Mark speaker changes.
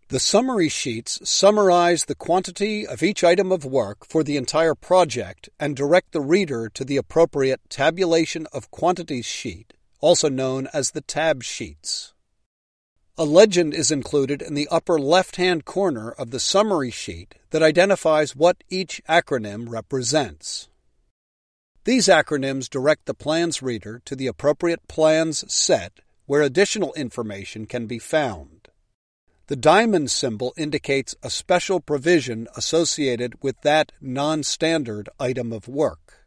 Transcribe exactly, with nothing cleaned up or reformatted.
Speaker 1: The summary sheets summarize the quantity of each item of work for the entire project and direct the reader to the appropriate tabulation of quantities sheet, also known as the tab sheets. A legend is included in the upper left-hand corner of the summary sheet that identifies what each acronym represents. These acronyms direct the plan's reader to the appropriate plans set where additional information can be found. The diamond symbol indicates a special provision associated with that non-standard item of work.